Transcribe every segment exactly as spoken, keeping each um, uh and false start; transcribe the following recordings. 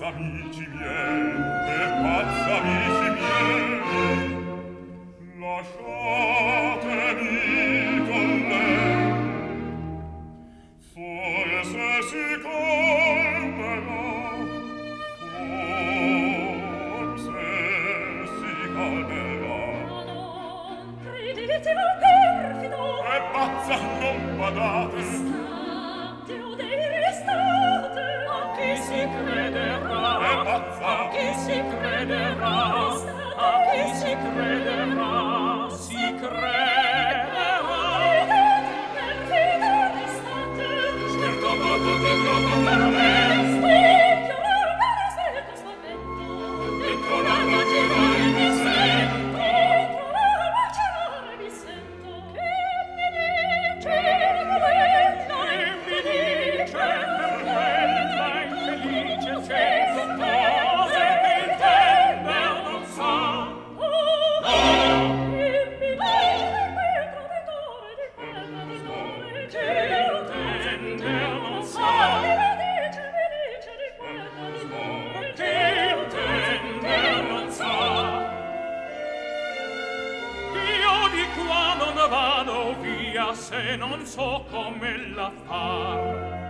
amici miei, che pazza, amici miei, lasciatemi con lei, forse si calmerà, forse si calmerà. Ma non credete al perfido, È pazza, non badate, state o dei state, a chi si crederà, è pazza, a chi si crederà, a chi si crederà, si crederà. Perfido restate, certo modo di modo per me, spicchio per secco spavento, dentro la macerare mi sento, dentro la macerare mi sento, che mi dice quella infelice, quella infelice, se non cose che intende non sa. Oh, che mi dice quel traditore, di quel traditore, che intende non sa. Mi dice, mi dice di quel traditore, che intende non sa. Io di qua non vado via se non so come la far.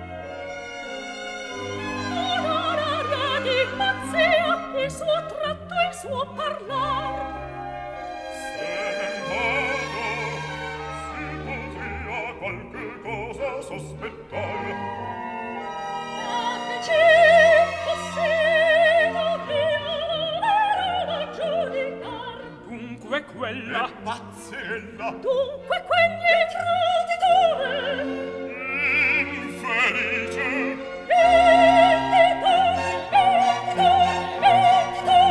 Un'aria di pazzia, il suo tratto, il suo parlar. se vado, si potria qualche cosa sospettare. Anche ci possiedo che ora la giudicar. Dunque quella, È pazzella, dunque quegli traditore, infelice, Entità, entità, entità.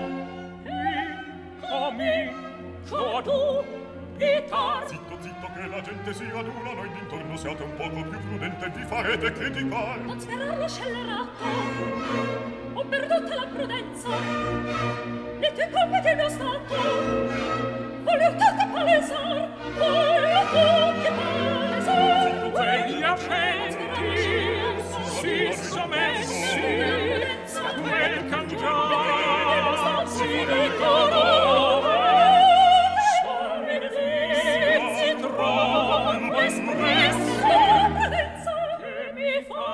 Incomincio a dubitar. zitto zitto che la gente si aduna, noi d'intorno siate un poco più prudente, vi farete criticare. Non sferrarlo scellerato, ho perduta la prudenza, le tue compiti il mio stato, voglio tutti palesar, voglio tutti palesar. Quegli accenti si sommessi, quel cangiar si riconosce, sono indizi troppo espressi, prudenza che mi fa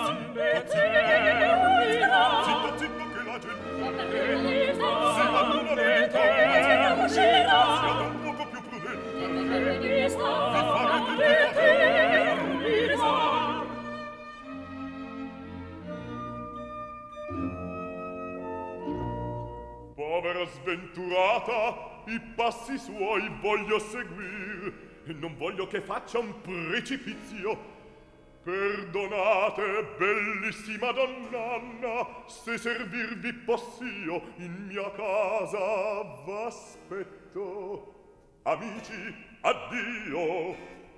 determinare. Zitto zitto che la gente Che mi fa si aduna, noi d'intorno determinare. siate un poco più prudente, Che mi sta vi farete determinare. povera sventurata, i passi suoi voglio seguir e non voglio che faccia un precipizio. Perdonate, bellissima donnanna, se servirvi possio, in mia casa v'aspetto. Amici, addio,